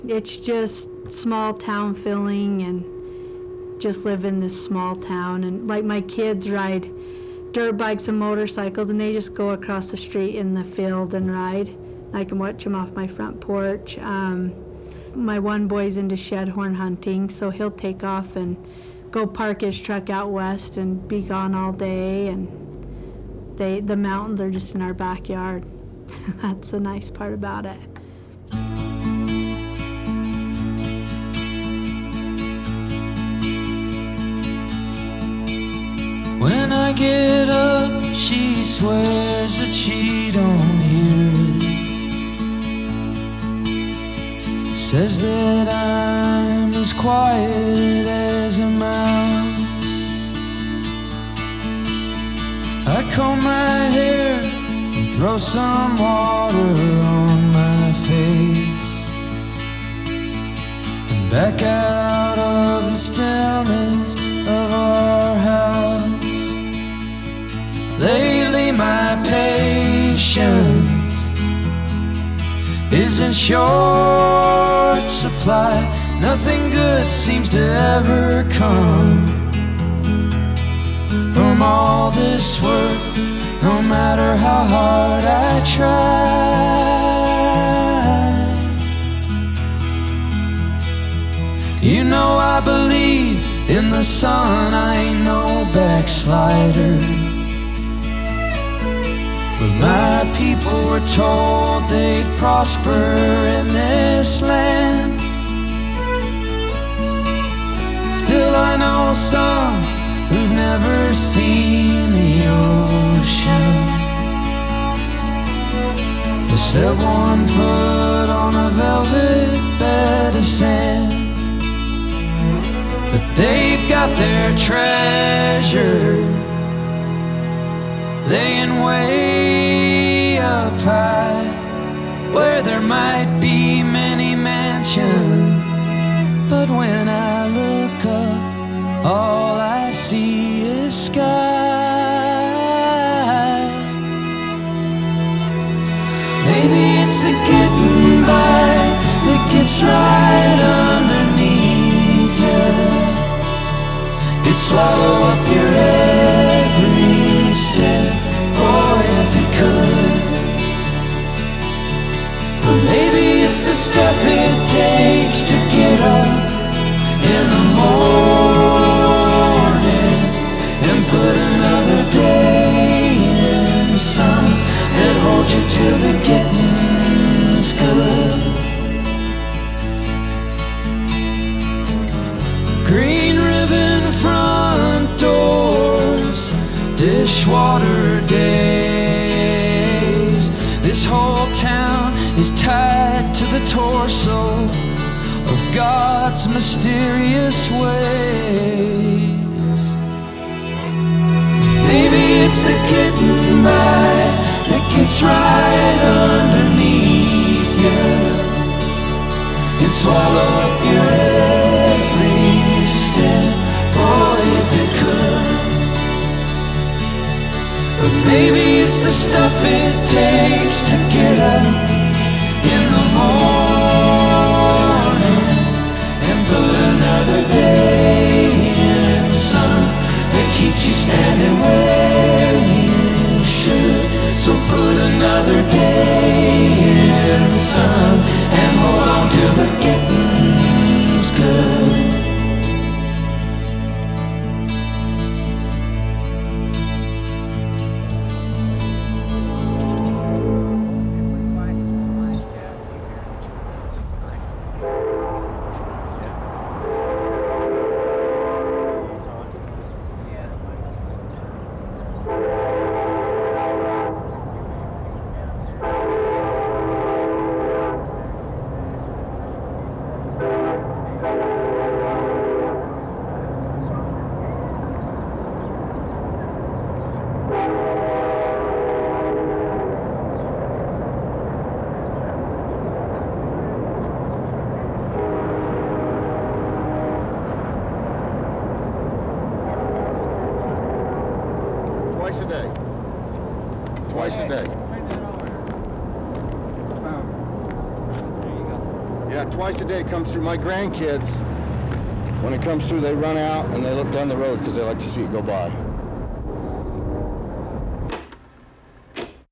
It's just small town feeling and just live in this small town. And like my kids ride dirt bikes and motorcycles and they just go across the street in the field and ride. I can watch them off my front porch. My one boy's into shed horn hunting, so he'll take off and go park his truck out west and be gone all day. And the mountains are just in our backyard. That's the nice part about it. When I get up, she swears that she don't hear it. Says that I'm as quiet as a mouse. I comb my hair and throw some water on my face and back out of the stillness of our house. Lately my patience is in short supply. Nothing good seems to ever come from all this work, no matter how hard I try. You know I believe in the sun, I ain't no backslider. But my people were told they'd prosper in this land. Still I know some who've never seen the ocean. They set 1 foot on a velvet bed of sand. But they've got their treasure laying way up high, where there might be many mansions, but when I look up, all I see is sky. Maybe it's the getting by that gets right underneath you. It swallow up your every step, boy, if it could. But maybe it's the stuff it takes to get up in the morning and put another day in the sun and hold you till the getting's good. Green ribbon front doors, dishwater days. This whole town is tied to the torso of God's mysterious ways. Maybe it's the getting by that gets right underneath you and swallow up your every step, boy, if it could. But maybe it's the stuff it takes to get up in the morning and put another day in the sun that keeps you standing where you should. So put another day in the sun and hold on till the getting's good. Twice a day. Yeah. twice a day. It comes through. My grandkids, when it comes through, they run out and they look down the road because they like to see it go by.